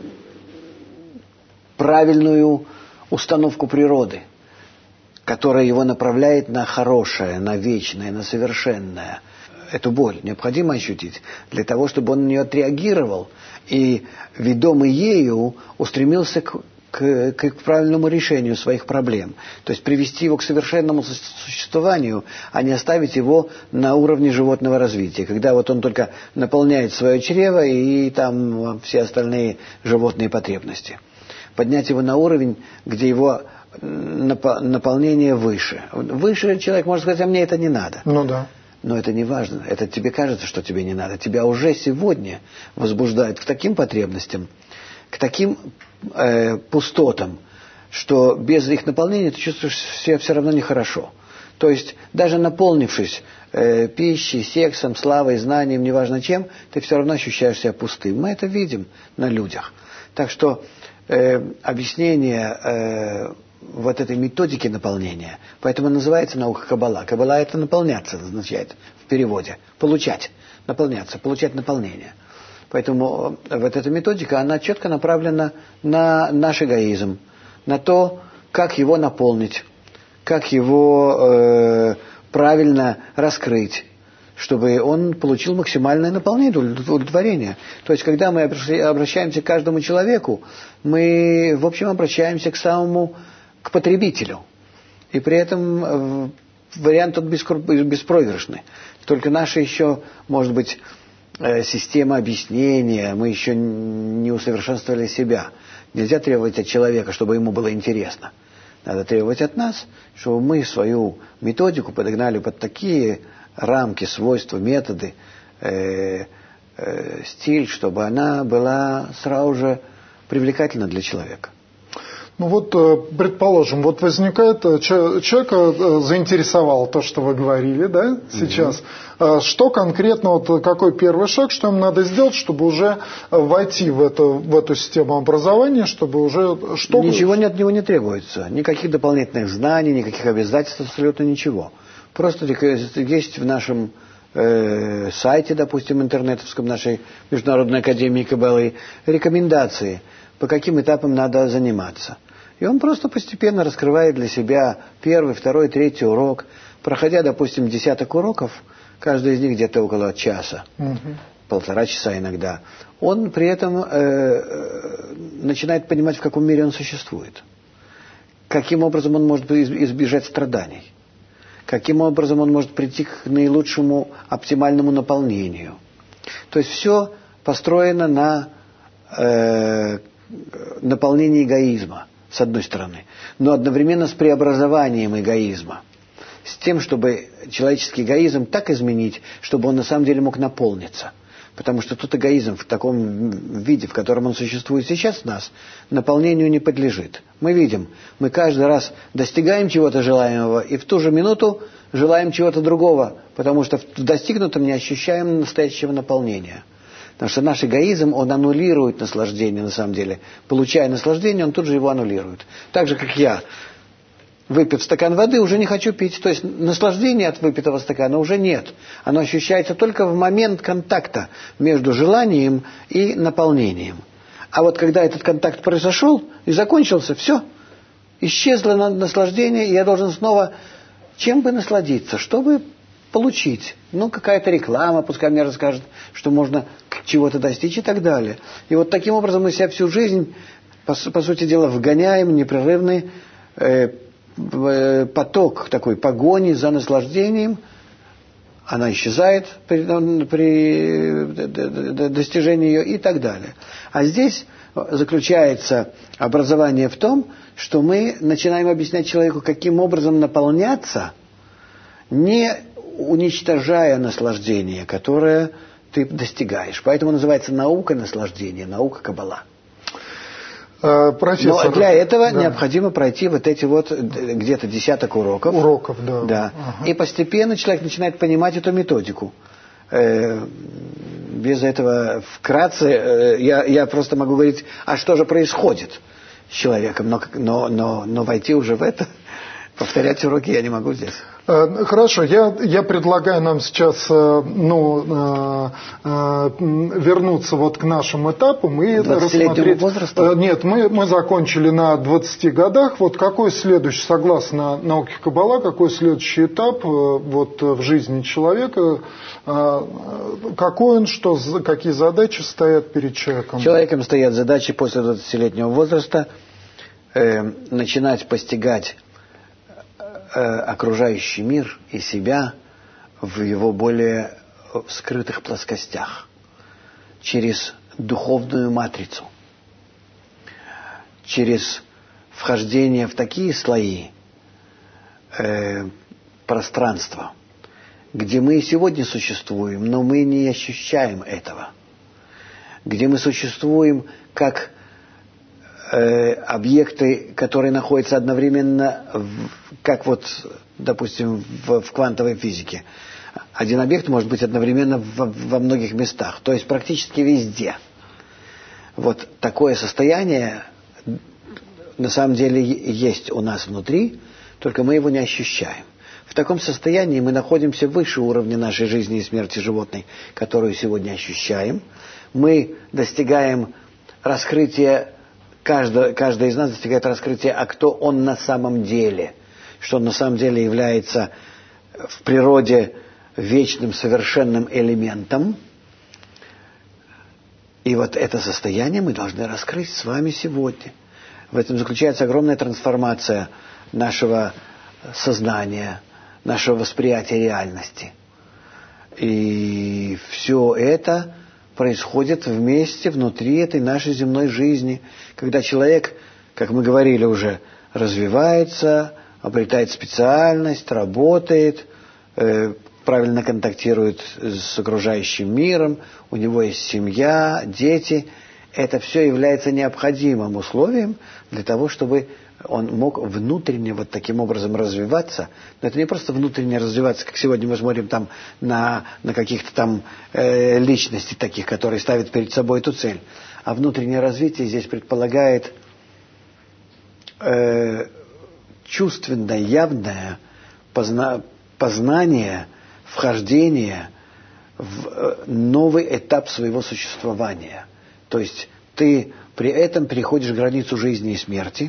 правильную установку природы, которая его направляет на хорошее, на вечное, на совершенное. Эту боль необходимо ощутить для того, чтобы он на нее отреагировал и, ведомый ею, устремился к, к, к правильному решению своих проблем. То есть привести его к совершенному существованию, а не оставить его на уровне животного развития, когда вот он только наполняет свое чрево и, и там все остальные животные потребности. Поднять его на уровень, где его наполнение выше. Выше человек может сказать, а мне это не надо. Ну да. Но это не важно. Это тебе кажется, что тебе не надо. Тебя уже сегодня возбуждает к таким потребностям, к таким э, пустотам, что без их наполнения ты чувствуешь себя все равно нехорошо. То есть даже наполнившись э, пищей, сексом, славой, знанием, неважно чем, ты все равно ощущаешь себя пустым. Мы это видим на людях. Так что э, объяснение э, вот этой методики наполнения, поэтому называется наука Каббала. Каббала — это наполняться, означает в переводе. Получать, наполняться, получать наполнение. Поэтому вот эта методика, она четко направлена на наш эгоизм, на то, как его наполнить, как его э, правильно раскрыть, чтобы он получил максимальное наполнение, удовлетворение. То есть, когда мы обращаемся к каждому человеку, мы, в общем, обращаемся к самому к потребителю. И при этом э, вариант тут беспроигрышный. Только наша еще, может быть, э, система объяснения, мы еще не усовершенствовали себя. Нельзя требовать от человека, чтобы ему было интересно. Надо требовать от нас, чтобы мы свою методику подогнали под такие рамки, свойства, методы, э, э, стиль, чтобы она была сразу же привлекательна для человека. Ну вот, предположим, вот возникает, человека заинтересовало то, что вы говорили, да, сейчас. Mm-hmm. Что конкретно, вот какой первый шаг, что им надо сделать, чтобы уже войти в эту, в эту систему образования, чтобы уже... Что... Ничего от него не требуется, никаких дополнительных знаний, никаких обязательств, абсолютно ничего. Просто есть в нашем э, сайте, допустим, интернетовском, нашей Международной академии Каббалы, рекомендации, по каким этапам надо заниматься. И он просто постепенно раскрывает для себя первый, второй, третий урок, проходя, допустим, десяток уроков, каждый из них где-то около часа, угу. полтора часа иногда. Он при этом э, начинает понимать, в каком мире он существует, каким образом он может избежать страданий, каким образом он может прийти к наилучшему оптимальному наполнению. То есть все построено на э, наполнении эгоизма, с одной стороны, но одновременно с преобразованием эгоизма. с тем, чтобы человеческий эгоизм так изменить, чтобы он на самом деле мог наполниться. Потому что тот эгоизм в таком виде, в котором он существует сейчас в нас, наполнению не подлежит. Мы видим, мы каждый раз достигаем чего-то желаемого, и в ту же минуту желаем чего-то другого, потому что в достигнутом не ощущаем настоящего наполнения. Потому что наш эгоизм, он аннулирует наслаждение на самом деле. Получая наслаждение, он тут же его аннулирует. Так же, как я, выпив стакан воды, уже не хочу пить. То есть наслаждения от выпитого стакана уже нет. Оно ощущается только в момент контакта между желанием и наполнением. А вот когда этот контакт произошел и закончился, все, исчезло наслаждение, и я должен снова чем бы насладиться, чтобы получить. Ну, какая-то реклама, пускай мне расскажет, что можно чего-то достичь и так далее. И вот таким образом мы себя всю жизнь, по, по сути дела, вгоняем в непрерывный э, поток такой погони за наслаждением. Она исчезает при, при достижении ее и так далее. А здесь заключается образование в том, что мы начинаем объяснять человеку, каким образом наполняться, не уничтожая наслаждение, которое ты достигаешь. Поэтому называется наука наслаждения, наука Каббала. Профессор, но для этого да. необходимо пройти вот эти вот где-то десяток уроков. Уроков, да. да. Ага. И постепенно человек начинает понимать эту методику. Без этого вкратце я, я просто могу говорить, а что же происходит с человеком, но, но, но, но войти уже в это, повторять уроки я не могу здесь. Хорошо, я, я предлагаю нам сейчас ну, вернуться вот к нашим этапам и рассмотреть... возраста? Нет, мы, мы закончили на двадцати годах. Вот какой следующий, согласно науке Каббала, какой следующий этап вот, в жизни человека, какой он, что, какие задачи стоят перед человеком? Человеком стоят задачи после двадцатилетнего возраста э, начинать постигать окружающий мир и себя в его более скрытых плоскостях, через духовную матрицу, через вхождение в такие слои э, пространства, где мы и сегодня существуем, но мы не ощущаем этого, где мы существуем как объекты, которые находятся одновременно, в, как вот, допустим, в, в квантовой физике. Один объект может быть одновременно во, во многих местах, то есть практически везде. Вот такое состояние на самом деле есть у нас внутри, только мы его не ощущаем. В таком состоянии мы находимся выше уровня нашей жизни и смерти животной, которую сегодня ощущаем. Мы достигаем раскрытия Каждый, каждый из нас достигает раскрытия, а кто он на самом деле, что он на самом деле является в природе вечным совершенным элементом. И вот это состояние мы должны раскрыть с вами сегодня. В этом заключается огромная трансформация нашего сознания, нашего восприятия реальности. И все это происходит вместе, внутри этой нашей земной жизни, когда человек, как мы говорили уже, развивается, обретает специальность, работает, э, правильно контактирует с окружающим миром, у него есть семья, дети. Это все является необходимым условием для того, чтобы он мог внутренне вот таким образом развиваться. Но это не просто внутренне развиваться, как сегодня мы смотрим там на, на каких-то там э, личностей таких, которые ставят перед собой эту цель. А внутреннее развитие здесь предполагает э, чувственное, явное позна, познание, вхождение в э, новый этап своего существования. То есть ты при этом переходишь границу жизни и смерти,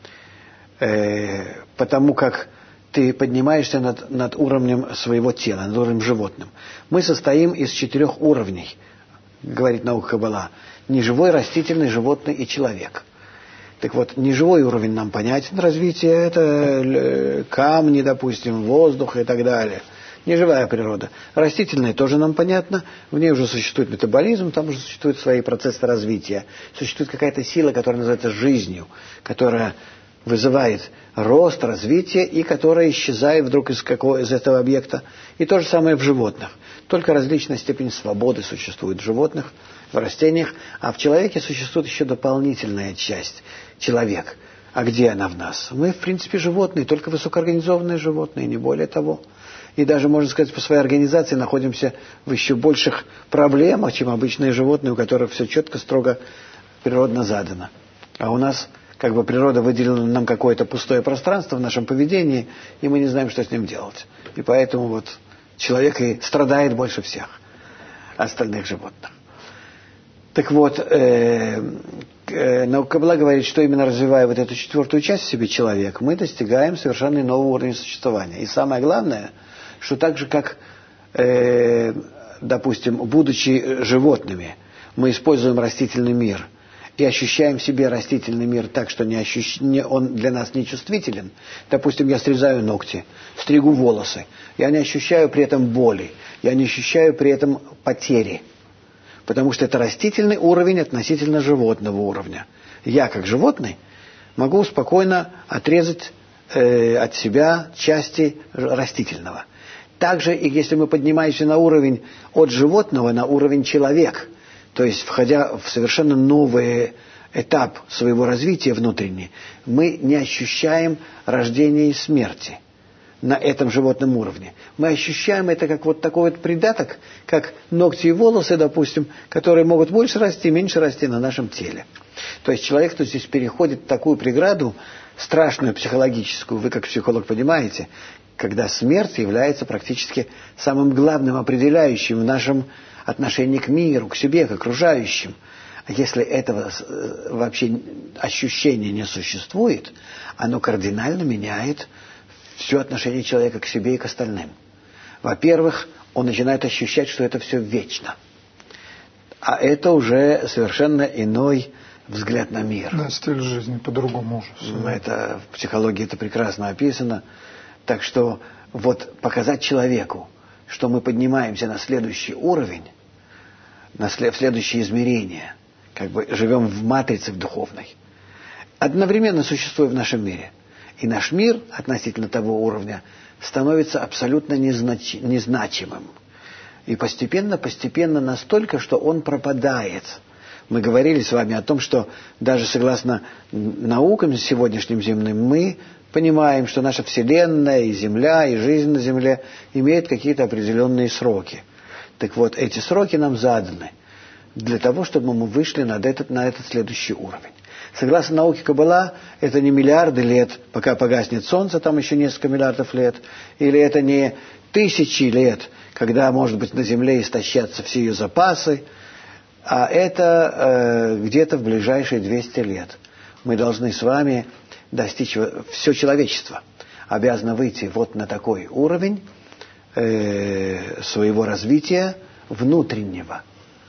э, потому как ты поднимаешься над, над уровнем своего тела, над уровнем животным. Мы состоим из четырех уровней, говорит наука Каббала. Неживой, растительный, животный и человек. Так вот, неживой уровень нам понятен, развитие это камни, допустим, воздух и так далее. Неживая природа. Растительная тоже нам понятно, в ней уже существует метаболизм, там уже существуют свои процессы развития. Существует какая-то сила, которая называется жизнью, которая вызывает рост, развитие, и которая исчезает вдруг из, какого, из этого объекта. И то же самое в животных. Только различная степень свободы существует в животных, в растениях, а в человеке существует еще дополнительная часть – человек. А где она в нас? Мы, в принципе, животные, только высокоорганизованные животные, не более того. И даже, можно сказать, по своей организации находимся в еще больших проблемах, чем обычные животные, у которых все четко, строго, природно задано. А у нас, как бы, природа выделила нам какое-то пустое пространство в нашем поведении, и мы не знаем, что с ним делать. И поэтому вот человек и страдает больше всех остальных животных. Так вот, э, э, Каббала говорит, что именно развивая вот эту четвертую часть в себе человек, мы достигаем совершенно нового уровня существования. И самое главное, что так же, как, э, допустим, будучи животными, мы используем растительный мир и ощущаем в себе растительный мир так, что не ощущ... не, он для нас не чувствителен. Допустим, я срезаю ногти, стригу волосы. Я не ощущаю при этом боли, я не ощущаю при этом потери. Потому что это растительный уровень относительно животного уровня. Я, как животный, могу спокойно отрезать э, от себя части растительного. Также, и если мы поднимаемся на уровень от животного на уровень человек, то есть входя в совершенно новый этап своего развития внутренний, мы не ощущаем рождения и смерти на этом животном уровне. Мы ощущаем это как вот такой вот придаток, как ногти и волосы, допустим, которые могут больше расти, меньше расти на нашем теле. То есть человек, кто здесь переходит такую преграду, страшную психологическую, вы как психолог понимаете, когда смерть является практически самым главным определяющим в нашем отношении к миру, к себе, к окружающим. А если этого вообще ощущения не существует, оно кардинально меняет все отношение человека к себе и к остальным. Во-первых, он начинает ощущать, что это все вечно. А это уже совершенно иной взгляд на мир. Да, стиль жизни по-другому уже. Это, в психологии это прекрасно описано. Так что вот показать человеку, что мы поднимаемся на следующий уровень, на след, в следующее измерение, как бы живем в матрице в духовной, одновременно существуя в нашем мире. И наш мир относительно того уровня становится абсолютно незнач... незначимым. И постепенно, постепенно настолько, что он пропадает. Мы говорили с вами о том, что даже согласно наукам сегодняшним земным, мы понимаем, что наша Вселенная и Земля, и жизнь на Земле имеют какие-то определенные сроки. Так вот, эти сроки нам заданы для того, чтобы мы вышли на этот, на этот следующий уровень. Согласно науке Каббала, это не миллиарды лет, пока погаснет солнце, там еще несколько миллиардов лет, или это не тысячи лет, когда, может быть, на Земле истощатся все ее запасы, а это э, где-то в ближайшие двести лет. Мы должны с вами достичь, все человечество обязано выйти вот на такой уровень э, своего развития внутреннего,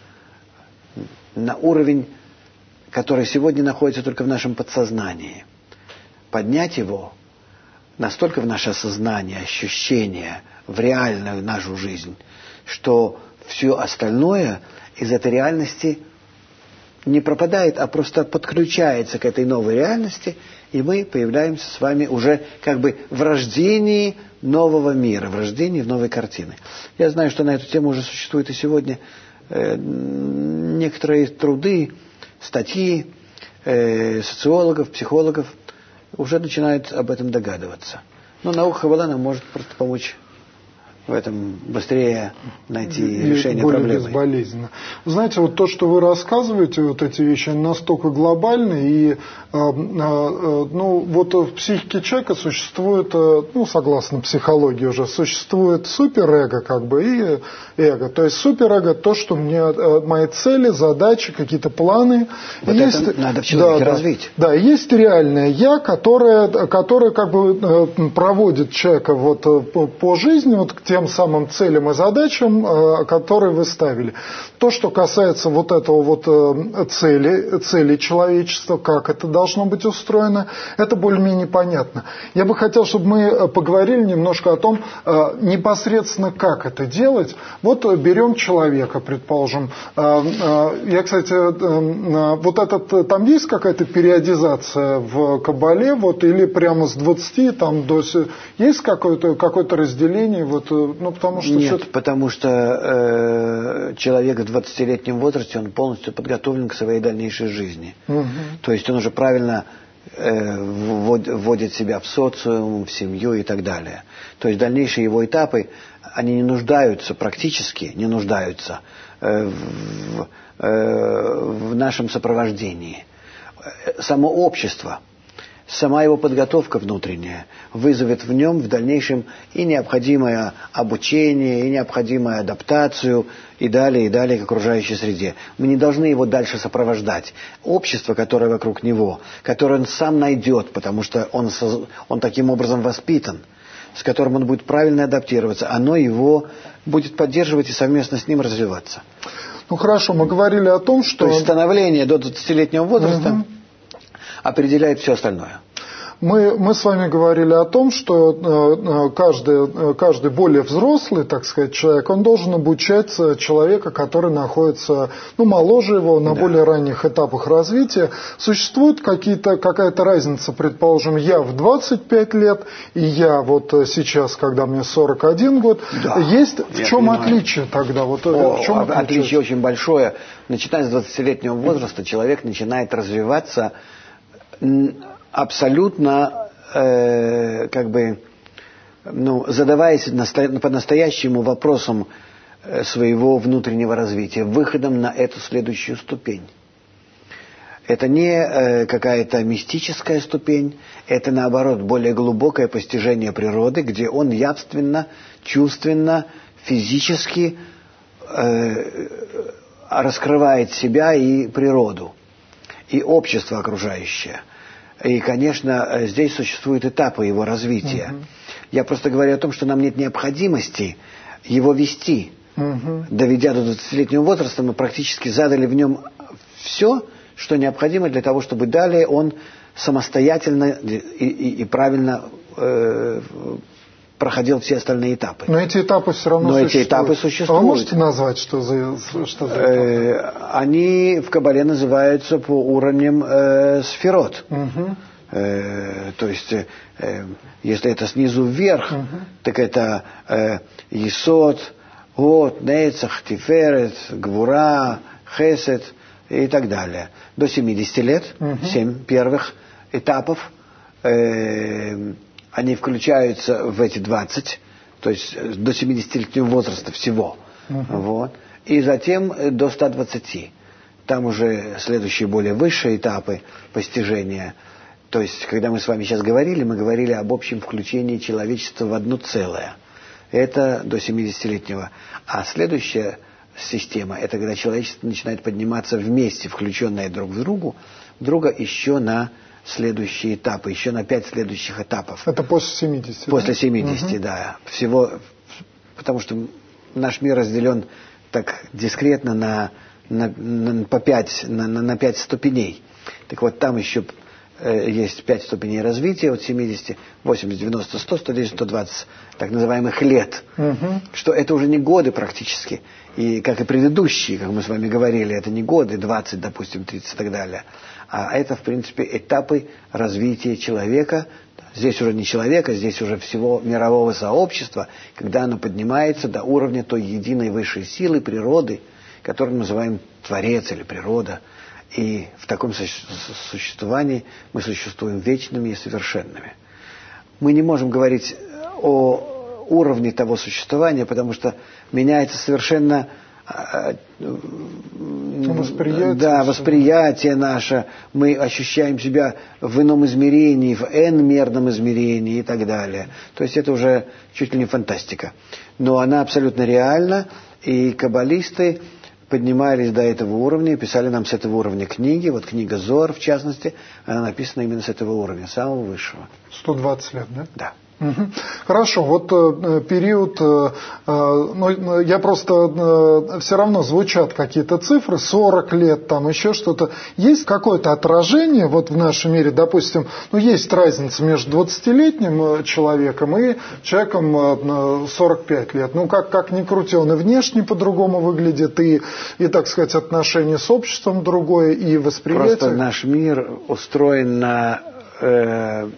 на уровень, который сегодня находится только в нашем подсознании. Поднять его настолько в наше сознание, ощущение, в реальную нашу жизнь, что все остальное из этой реальности не пропадает, а просто подключается к этой новой реальности, и мы появляемся с вами уже как бы в рождении нового мира, в рождении новой картины. Я знаю, что на эту тему уже существуют и сегодня э, некоторые труды, статьи э, социологов, психологов уже начинают об этом догадываться. Но наука Каббала нам может просто помочь в этом быстрее найти и решение более проблемы. Безболезненно. Знаете, вот то, что вы рассказываете, вот эти вещи, они настолько глобальны, и э, э, ну, вот в психике человека существует, э, ну, согласно психологии уже, существует суперэго, как бы, и эго. То есть суперэго — то, что мне, э, мои цели, задачи, какие-то планы. Вот есть, это надо в человеке да, развить. Да, да, есть реальное я, которое, которое как бы э, проводит человека вот, по, по жизни, вот к тем тем самым целям и задачам, которые вы ставили. То, что касается вот этого вот цели, цели человечества, как это должно быть устроено, это более-менее понятно. Я бы хотел, чтобы мы поговорили немножко о том, непосредственно как это делать. Вот берем человека, предположим. Я, кстати, вот этот, там есть какая-то периодизация в Кабале, вот, или прямо с двадцати там до... Есть какое-то, какое-то разделение? Вот, ну, потому что Нет, что... потому что э, человек в двадцатилетнем возрасте, он полностью подготовлен к своей дальнейшей жизни. Угу. То есть он уже правильно э, вводит себя в социум, в семью и так далее. То есть дальнейшие его этапы, они не нуждаются, практически не нуждаются э, в, э, в нашем сопровождении. Само общество, сама его подготовка внутренняя вызовет в нем в дальнейшем и необходимое обучение, и необходимую адаптацию, и далее, и далее к окружающей среде. Мы не должны его дальше сопровождать. Общество, которое вокруг него, которое он сам найдет, потому что он, он таким образом воспитан, с которым он будет правильно адаптироваться, оно его будет поддерживать и совместно с ним развиваться. Ну хорошо, мы говорили о том, что... То есть становление до двадцатилетнего возраста угу. определяет все остальное. Мы, мы с вами говорили о том, что каждый, каждый более взрослый, так сказать, человек, он должен обучать человека, который находится, ну, моложе его, на да. более ранних этапах развития. Существует какие-то, какая-то разница, предположим, я в двадцать пять лет, и я вот сейчас, когда мне сорок один год, да. есть в чем понимаю. Отличие тогда? Вот, О, в чем отличие? Отличие очень большое. Начиная с двадцатилетнего возраста человек начинает развиваться абсолютно, э, как бы, ну, задаваясь насто- по-настоящему вопросам своего внутреннего развития, выходом на эту следующую ступень. Это не э, какая-то мистическая ступень, это, наоборот, более глубокое постижение природы, где он явственно, чувственно, физически э, раскрывает себя и природу, и общество окружающее. И, конечно, здесь существуют этапы его развития. Uh-huh. Я просто говорю о том, что нам нет необходимости его вести. Uh-huh. Доведя до двадцатилетнего возраста, мы практически задали в нем все, что необходимо для того, чтобы далее он самостоятельно и, и, и правильно э, проходил все остальные этапы. Но эти этапы все равно Но существуют. эти этапы существуют. А вы можете назвать, что за, что за этапы? Они в Кабале называются по уровням э, сферот. Угу. Э, то есть, э, если это снизу вверх, угу. так это э, Есод, Год, Нецах, Тиферет, Гвура, Хесед и так далее. До семидесяти лет, угу. семь первых этапов, э, они включаются в эти двадцать, то есть до семидесятилетнего возраста всего. Uh-huh. Вот. И затем до ста двадцати. Там уже следующие более высшие этапы постижения. То есть, когда мы с вами сейчас говорили, мы говорили об общем включении человечества в одно целое. Это до семидесятилетнего. А следующая система, это когда человечество начинает подниматься вместе, включенное друг в другу, друга еще на следующие этапы, еще на пять следующих этапов. Это после семидесяти? После да? семидесяти, угу. да. Всего, потому что наш мир разделен так дискретно на, на, на, по пять, на, на, на пять ступеней. Так вот, там еще э, есть пять ступеней развития от семидесяти, восемьдесят, девяносто, сто, сто десять, сто двадцать, так называемых лет. Угу. Что это уже не годы практически. И как и предыдущие, как мы с вами говорили, это не годы, двадцать, допустим, тридцать и так далее. А это, в принципе, этапы развития человека. Здесь уже не человека, здесь уже всего мирового сообщества, когда оно поднимается до уровня той единой высшей силы, природы, которую мы называем Творец или природа. И в таком существовании мы существуем вечными и совершенными. Мы не можем говорить о уровне того существования, потому что меняется совершенно... Восприятие, да, восприятие наше, мы ощущаем себя в ином измерении, в n-мерном измерении и так далее. То есть это уже чуть ли не фантастика. Но она абсолютно реальна, и каббалисты поднимались до этого уровня, писали нам с этого уровня книги. Вот книга Зоар, в частности, она написана именно с этого уровня, самого высшего. сто двадцать лет, да? Да. Угу. Хорошо, вот э, период, э, ну, я просто, э, все равно звучат какие-то цифры, сорок лет, там еще что-то. Есть какое-то отражение вот в нашем мире, допустим, ну, есть разница между двадцатилетним человеком и человеком э, сорок пять лет. Ну, как, как ни крути, он и внешне по-другому выглядит, и, и, так сказать, отношение с обществом другое, и восприятие. Просто наш мир устроен на... Э...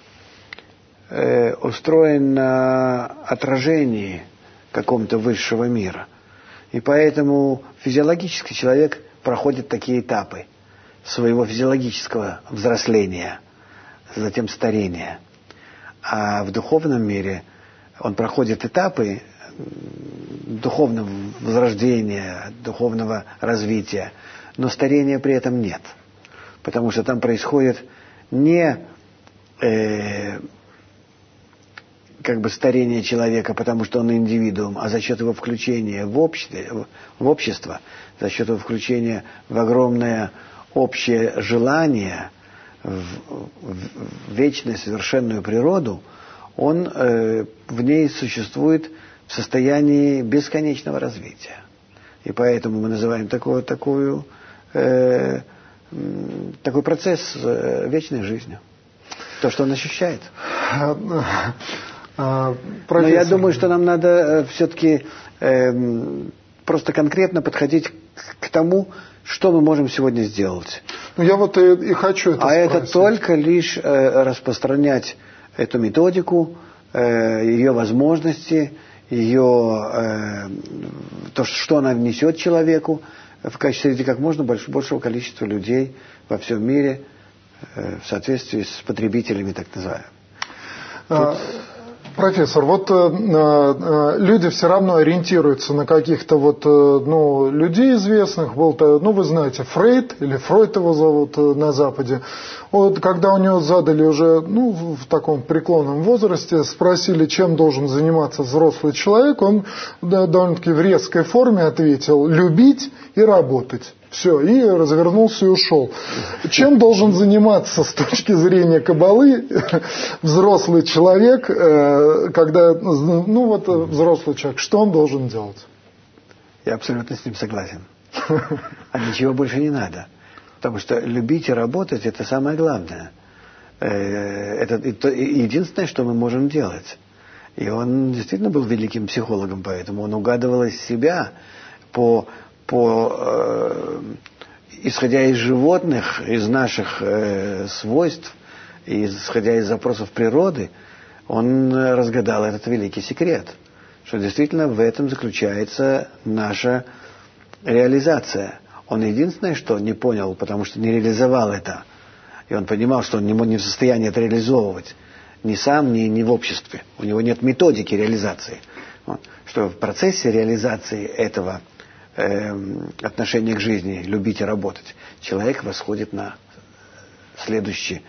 устроен на отражении какого-то высшего мира. И поэтому физиологически человек проходит такие этапы своего физиологического взросления, затем старения. А в духовном мире он проходит этапы духовного возрождения, духовного развития, но старения при этом нет. Потому что там происходит не... Э, как бы старение человека, потому что он индивидуум, а за счет его включения в общество, в общество, за счет его включения в огромное общее желание, в, в, в вечную совершенную природу, он э, в ней существует в состоянии бесконечного развития. И поэтому мы называем такую, такую, э, такой процесс э, вечной жизнью. То, что он ощущает. Но я думаю, что нам надо э, все-таки э, просто конкретно подходить к, к тому, что мы можем сегодня сделать. Ну, я вот и, и хочу это А спросить. это только лишь э, распространять эту методику, э, ее возможности, ее, э, то, что она внесет человеку в качестве среди как можно больш, большего количества людей во всем мире э, в соответствии с потребителями, так называемыми. А... Профессор, вот э, э, люди все равно ориентируются на каких-то вот, э, ну, людей известных. Был, ну, вы знаете, Фрейд, или Фройд его зовут э, на Западе. Вот когда у него задали уже, ну, в таком преклонном возрасте, спросили, чем должен заниматься взрослый человек, он да, довольно-таки в резкой форме ответил: любить и работать. Все, и развернулся и ушел. Чем должен заниматься с точки зрения каббалы взрослый человек, когда, ну вот взрослый человек, что он должен делать? Я абсолютно с ним согласен. А ничего больше не надо. Потому что любить и работать — это самое главное. Это единственное, что мы можем делать. И он действительно был великим психологом, поэтому он угадывал из себя по... по, э, исходя из животных, из наших э, свойств, и исходя из запросов природы, он разгадал этот великий секрет, что действительно в этом заключается наша реализация. Он единственное, что не понял, потому что не реализовал это, и он понимал, что он не в состоянии это реализовывать, ни сам, ни, ни в обществе. У него нет методики реализации. Вот. Что в процессе реализации этого отношение к жизни, любить и работать, человек восходит на следующий,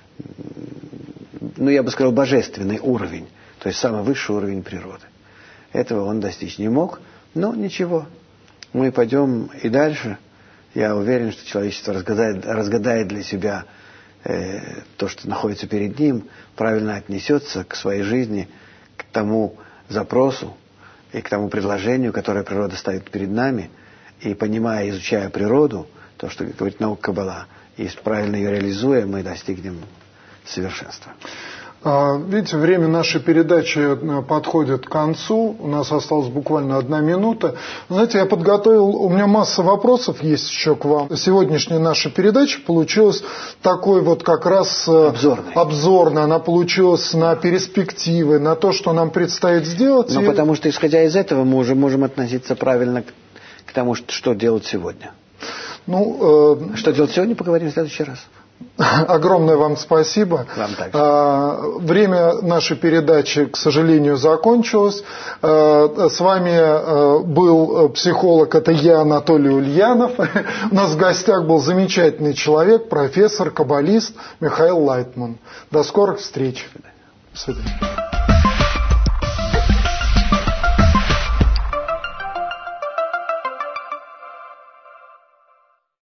ну, я бы сказал, божественный уровень, то есть самый высший уровень природы. Этого он достичь не мог, но ничего. Мы пойдем и дальше. Я уверен, что человечество разгадает, разгадает для себя э, то, что находится перед ним, правильно отнесется к своей жизни, к тому запросу, и к тому предложению, которое природа ставит перед нами, и понимая, изучая природу, то, что говорит наука Каббала, и правильно ее реализуя, мы достигнем совершенства. Видите, время нашей передачи подходит к концу. У нас осталась буквально одна минута. Знаете, я подготовил, у меня масса вопросов есть еще к вам. Сегодняшняя наша передача получилась такой вот как раз обзорной. обзорной. Она получилась на перспективы, на то, что нам предстоит сделать. Ну, и... потому что, исходя из этого, мы уже можем относиться правильно к, к тому, что делать сегодня. Ну, э... Что делать сегодня, поговорим в следующий раз. Огромное вам спасибо. Вам также. Время нашей передачи, к сожалению, закончилось. С вами был психолог, это я, Анатолий Ульянов. У нас в гостях был замечательный человек, профессор, каббалист Михаил Лайтман. До скорых встреч. До свидания.